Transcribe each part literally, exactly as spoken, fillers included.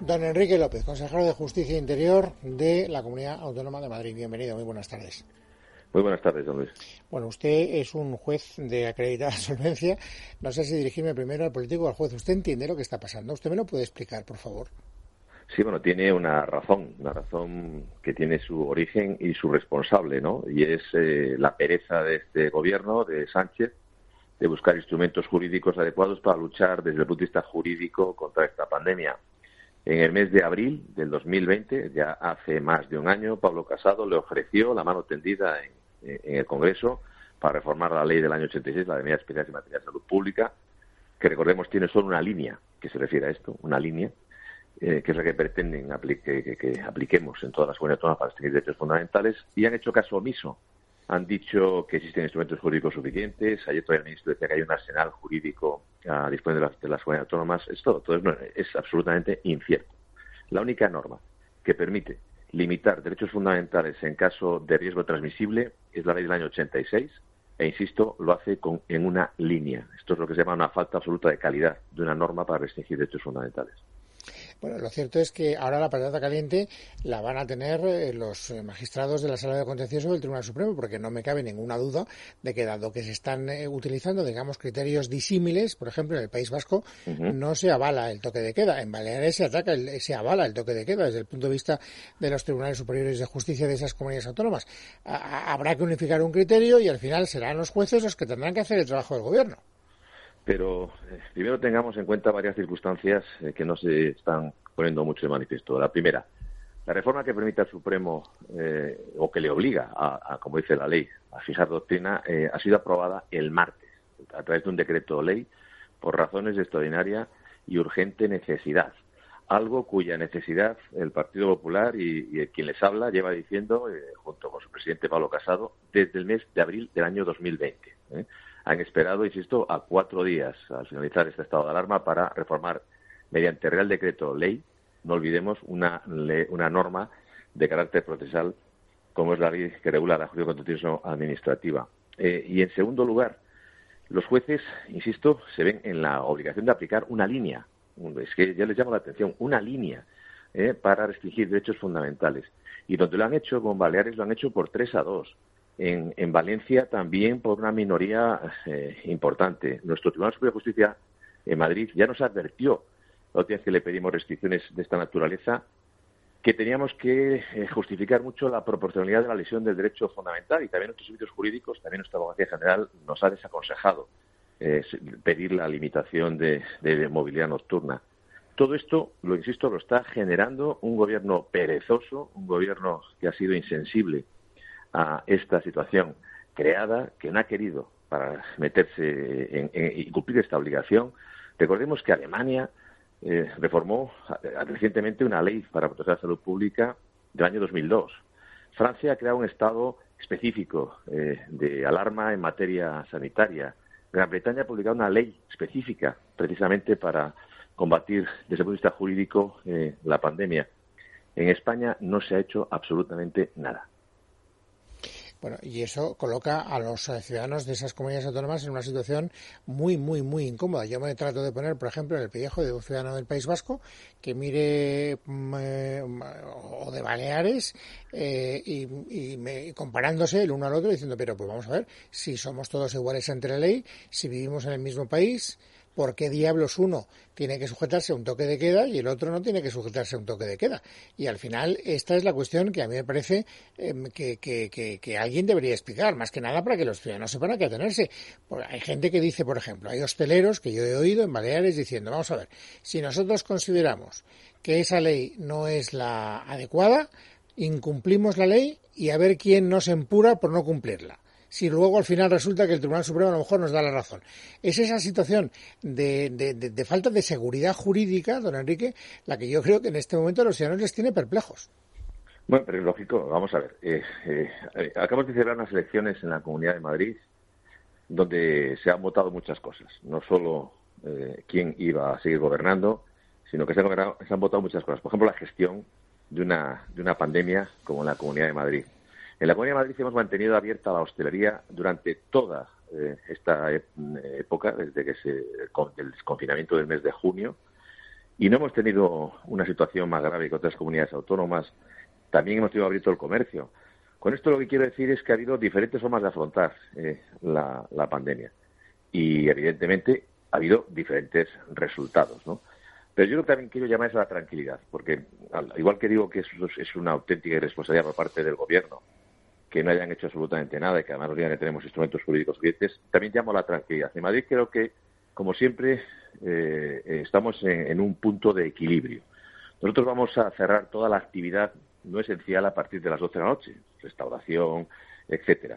Don Enrique López, consejero de Justicia e Interior de la Comunidad Autónoma de Madrid. Bienvenido, muy buenas tardes. Muy buenas tardes, don Luis. Bueno, usted es un juez de acreditada solvencia. No sé si dirigirme primero al político o al juez. ¿Usted entiende lo que está pasando? ¿Usted me lo puede explicar, por favor? Sí, bueno, tiene una razón, una razón que tiene su origen y su responsable, ¿no? Y es eh, la pereza de este gobierno, de Sánchez, de buscar instrumentos jurídicos adecuados para luchar desde el punto de vista jurídico contra esta pandemia. En el mes de abril del dos mil veinte, ya hace más de un año, Pablo Casado le ofreció la mano tendida en, en el Congreso para reformar la ley del año ochenta y seis, la de medidas especiales en materia de salud pública, que recordemos tiene solo una línea que se refiere a esto, una línea, eh, que es la que pretenden apli- que, que, que apliquemos en todas las comunidades autónomas para restringir derechos fundamentales, y han hecho caso omiso. Han dicho que existen instrumentos jurídicos suficientes. Ayer todavía el ministro decía que hay un arsenal jurídico a disposición de las, de las comunidades autónomas. Es todo. Todo es, es absolutamente incierto. La única norma que permite limitar derechos fundamentales en caso de riesgo transmisible es la ley del año ochenta y seis, e insisto, lo hace con, en una línea. Esto es lo que se llama una falta absoluta de calidad de una norma para restringir derechos fundamentales. Bueno, lo cierto es que ahora la patata caliente la van a tener eh, los magistrados de la Sala de Contencioso del Tribunal Supremo, porque no me cabe ninguna duda de que, dado que se están eh, utilizando, digamos, criterios disímiles, por ejemplo, en el País Vasco, uh-huh. no se avala el toque de queda. En Baleares se ataca, el, se avala el toque de queda desde el punto de vista de los tribunales superiores de justicia de esas comunidades autónomas. A, habrá que unificar un criterio y al final serán los jueces los que tendrán que hacer el trabajo del gobierno. Pero eh, primero tengamos en cuenta varias circunstancias eh, que no se están poniendo mucho de manifiesto. La primera, la reforma que permite al Supremo, eh, o que le obliga, a, a, como dice la ley, a fijar doctrina, eh, ha sido aprobada el martes, a través de un decreto ley, por razones de extraordinaria y urgente necesidad. Algo cuya necesidad el Partido Popular y, y quien les habla lleva diciendo, eh, junto con su presidente Pablo Casado, desde el mes de abril del año dos mil veinte. ¿eh? Han esperado, insisto, a cuatro días al finalizar este estado de alarma para reformar mediante Real Decreto Ley, no olvidemos, una, le, una norma de carácter procesal como es la ley que regula la justicia contencioso administrativa. Eh, y en segundo lugar, los jueces, insisto, se ven en la obligación de aplicar una línea, es que ya les llamo la atención, una línea eh, para restringir derechos fundamentales. Y donde lo han hecho con Baleares lo han hecho por tres a dos. En, en Valencia también por una minoría eh, importante. Nuestro Tribunal Superior de Justicia en Madrid ya nos advirtió, la última vez que le pedimos restricciones de esta naturaleza, que teníamos que eh, justificar mucho la proporcionalidad de la lesión del derecho fundamental, y también nuestros servicios jurídicos, también nuestra abogacía general nos ha desaconsejado eh, pedir la limitación de, de movilidad nocturna. Todo esto, lo insisto, lo está generando un gobierno perezoso, un gobierno que ha sido insensible a esta situación creada, que no ha querido para meterse en, en, y cumplir esta obligación. Recordemos que Alemania eh, reformó recientemente una ley para proteger la salud pública del año dos mil dos. Francia ha creado un estado específico eh, de alarma en materia sanitaria. Gran Bretaña ha publicado una ley específica precisamente para combatir desde el punto de vista jurídico eh, la pandemia. En España no se ha hecho absolutamente nada. Bueno, y eso coloca a los ciudadanos de esas comunidades autónomas en una situación muy, muy, muy incómoda. Yo me trato de poner, por ejemplo, en el pellejo de un ciudadano del País Vasco que mire, eh, o de Baleares, eh, y, y me, comparándose el uno al otro, diciendo, pero pues vamos a ver, si somos todos iguales ante la ley, si vivimos en el mismo país, ¿por qué diablos uno tiene que sujetarse a un toque de queda y el otro no tiene que sujetarse a un toque de queda? Y al final esta es la cuestión que a mí me parece eh, que, que, que, que alguien debería explicar, más que nada para que los ciudadanos sepan a qué atenerse. Porque hay gente que dice, por ejemplo, hay hosteleros que yo he oído en Baleares diciendo, vamos a ver, si nosotros consideramos que esa ley no es la adecuada, incumplimos la ley y a ver quién nos empura por no cumplirla. Si luego al final resulta que el Tribunal Supremo a lo mejor nos da la razón. Es esa situación de, de, de, de falta de seguridad jurídica, don Enrique, la que yo creo que en este momento a los ciudadanos les tiene perplejos. Bueno, pero es lógico, vamos a ver. Eh, eh, acabamos de celebrar unas elecciones en la Comunidad de Madrid donde se han votado muchas cosas. No solo eh, quién iba a seguir gobernando, sino que se han, gobernado, se han votado muchas cosas. Por ejemplo, la gestión de una, de una pandemia como en la Comunidad de Madrid. En la Comunidad de Madrid hemos mantenido abierta la hostelería durante toda eh, esta época, desde que se, el confinamiento del mes de junio, y no hemos tenido una situación más grave que otras comunidades autónomas. También hemos tenido abierto el comercio. Con esto lo que quiero decir es que ha habido diferentes formas de afrontar eh, la, la pandemia y, evidentemente, ha habido diferentes resultados, ¿no? Pero yo también quiero llamar a la tranquilidad, porque al igual que digo que eso es una auténtica irresponsabilidad por parte del Gobierno, que no hayan hecho absolutamente nada y que además nos digan que tenemos instrumentos jurídicos suficientes, también llamo a la tranquilidad. En Madrid creo que, como siempre, eh, estamos en, en un punto de equilibrio. Nosotros vamos a cerrar toda la actividad no esencial a partir de las doce de la noche, restauración, etcétera.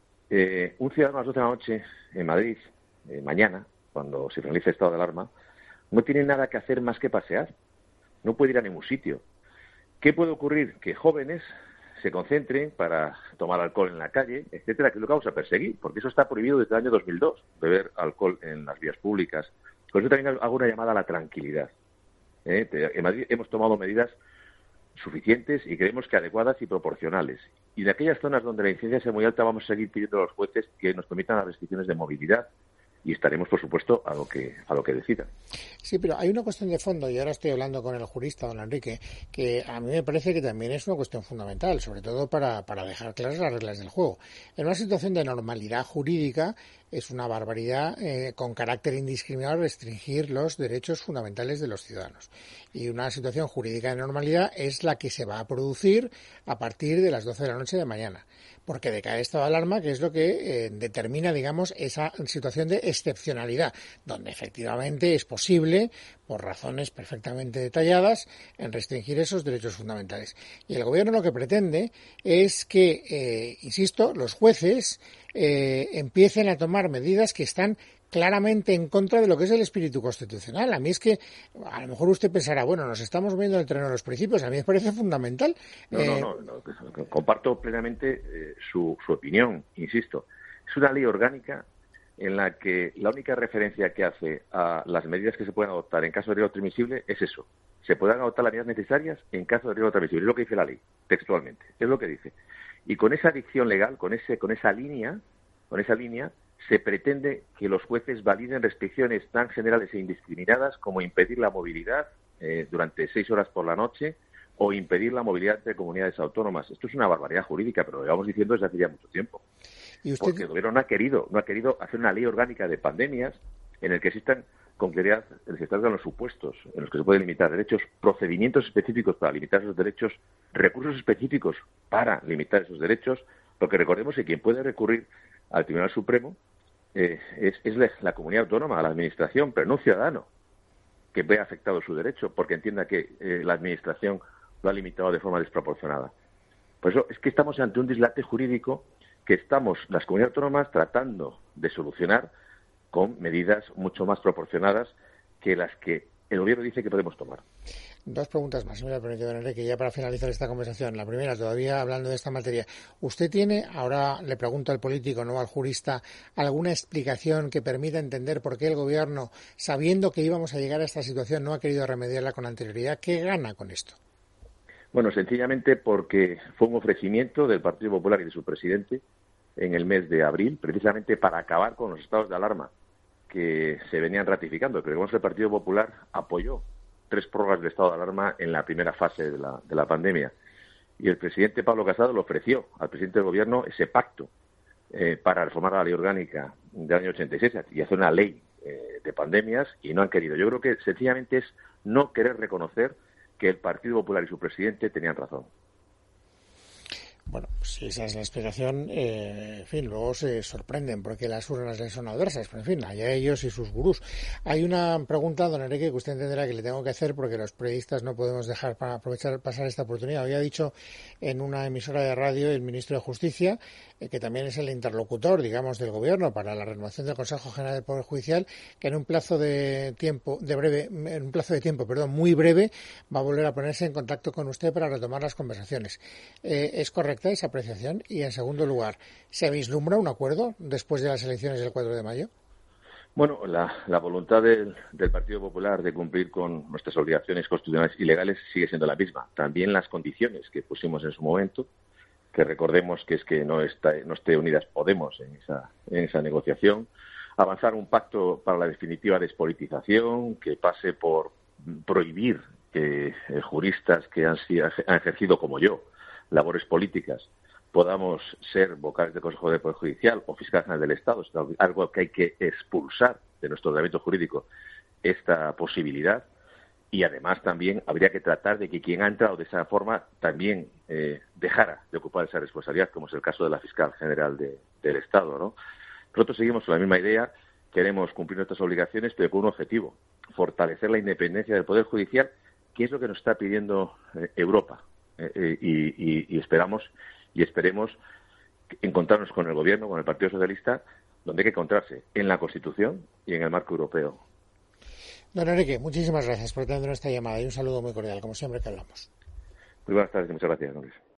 Eh, un ciudadano a las doce de la noche en Madrid, eh, mañana, cuando se finalice el estado de alarma, no tiene nada que hacer más que pasear. No puede ir a ningún sitio. ¿Qué puede ocurrir? Que jóvenes se concentren para tomar alcohol en la calle, etcétera, que es lo que vamos a perseguir, porque eso está prohibido desde el año dos mil dos, beber alcohol en las vías públicas. Por eso también hago una llamada a la tranquilidad. ¿Eh? En Madrid hemos tomado medidas suficientes y creemos que adecuadas y proporcionales. Y de aquellas zonas donde la incidencia sea muy alta vamos a seguir pidiendo a los jueces que nos permitan las restricciones de movilidad. Y estaremos, por supuesto, a lo que a lo que decidan. Sí, pero hay una cuestión de fondo, y ahora estoy hablando con el jurista, don Enrique, que a mí me parece que también es una cuestión fundamental, sobre todo para, para dejar claras las reglas del juego. En una situación de normalidad jurídica es una barbaridad eh, con carácter indiscriminado restringir los derechos fundamentales de los ciudadanos. Y una situación jurídica de normalidad es la que se va a producir a partir de las doce de la noche de mañana, porque decae el estado de alarma, que es lo que eh, determina, digamos, esa situación de excepcionalidad, donde efectivamente es posible, por razones perfectamente detalladas, en restringir esos derechos fundamentales. Y el Gobierno lo que pretende es que, eh, insisto, los jueces eh, empiecen a tomar medidas que están claramente en contra de lo que es el espíritu constitucional. A mí es que, a lo mejor usted pensará, bueno, nos estamos moviendo en el terreno de los principios, a mí me parece fundamental. No, eh... no, no, no, comparto plenamente eh, su, su opinión, insisto. Es una ley orgánica en la que la única referencia que hace a las medidas que se pueden adoptar en caso de riesgo transmisible es eso. Se podrán adoptar las medidas necesarias en caso de riesgo transmisible. Es lo que dice la ley, textualmente. Es lo que dice. Y con esa dicción legal, con ese, con esa línea, con esa línea, se pretende que los jueces validen restricciones tan generales e indiscriminadas como impedir la movilidad eh, durante seis horas por la noche o impedir la movilidad entre comunidades autónomas. Esto es una barbaridad jurídica, pero lo llevamos diciendo desde hace ya mucho tiempo. ¿Y usted... Porque el Gobierno no ha querido, no ha querido hacer una ley orgánica de pandemias en el que existan con claridad, en el que están los supuestos en los que se pueden limitar derechos, procedimientos específicos para limitar esos derechos, recursos específicos para limitar esos derechos, porque recordemos que quien puede recurrir al Tribunal Supremo eh, es, es la, la comunidad autónoma, la administración, pero no un ciudadano que vea afectado su derecho porque entienda que eh, la administración lo ha limitado de forma desproporcionada. Por eso es que estamos ante un dislate jurídico que estamos las comunidades autónomas tratando de solucionar con medidas mucho más proporcionadas que las que el Gobierno dice que podemos tomar. Dos preguntas más, si me la permite, don Enrique, ya para finalizar esta conversación. La primera, todavía hablando de esta materia. ¿Usted tiene, ahora le pregunto al político, no al jurista, alguna explicación que permita entender por qué el Gobierno, sabiendo que íbamos a llegar a esta situación, no ha querido remediarla con anterioridad? ¿Qué gana con esto? Bueno, sencillamente porque fue un ofrecimiento del Partido Popular y de su presidente en el mes de abril, precisamente para acabar con los estados de alarma que se venían ratificando. Pero el Partido Popular apoyó tres prórrogas de estado de alarma en la primera fase de la, de la pandemia. Y el presidente Pablo Casado le ofreció al presidente del Gobierno ese pacto eh, para reformar la ley orgánica del año ochenta y seis y hacer una ley eh, de pandemias, y no han querido. Yo creo que sencillamente es no querer reconocer que el Partido Popular y su presidente tenían razón. Bueno, si esa es la explicación, eh, en fin, luego se sorprenden porque las urnas les son adversas, pero en fin, allá ellos y sus gurús. Hay una pregunta, don Enrique, que usted entenderá que le tengo que hacer porque los periodistas no podemos dejar para aprovechar pasar esta oportunidad. Había dicho en una emisora de radio el ministro de Justicia, eh, que también es el interlocutor, digamos, del Gobierno para la renovación del Consejo General del Poder Judicial, que en un plazo de tiempo, de breve, en un plazo de tiempo, perdón, muy breve, va a volver a ponerse en contacto con usted para retomar las conversaciones. Eh, ¿Es correcto esa apreciación? Y en segundo lugar, ¿se vislumbra un acuerdo después de las elecciones del cuatro de mayo? Bueno, la, la voluntad del, del Partido Popular de cumplir con nuestras obligaciones constitucionales y legales sigue siendo la misma. También las condiciones que pusimos en su momento, que recordemos que es que no, está, no esté Unidas Podemos en esa, en esa negociación, avanzar un pacto para la definitiva despolitización que pase por prohibir que eh, juristas que han, han ejercido, como yo, labores políticas, podamos ser vocales del Consejo de Poder Judicial o fiscal general del Estado. Es algo que hay que expulsar de nuestro ordenamiento jurídico, esta posibilidad. Y además también habría que tratar de que quien ha entrado de esa forma también eh, dejara de ocupar esa responsabilidad, como es el caso de la fiscal general de, del Estado, ¿no? Nosotros seguimos con la misma idea, queremos cumplir nuestras obligaciones, pero con un objetivo: fortalecer la independencia del Poder Judicial, que es lo que nos está pidiendo eh, Europa. Eh, eh, y, y, y esperamos y esperemos encontrarnos con el Gobierno, con el Partido Socialista, donde hay que encontrarse, en la Constitución y en el marco europeo. Don Enrique, muchísimas gracias por tener esta llamada y un saludo muy cordial, como siempre que hablamos. Muy buenas tardes y muchas gracias, Luis.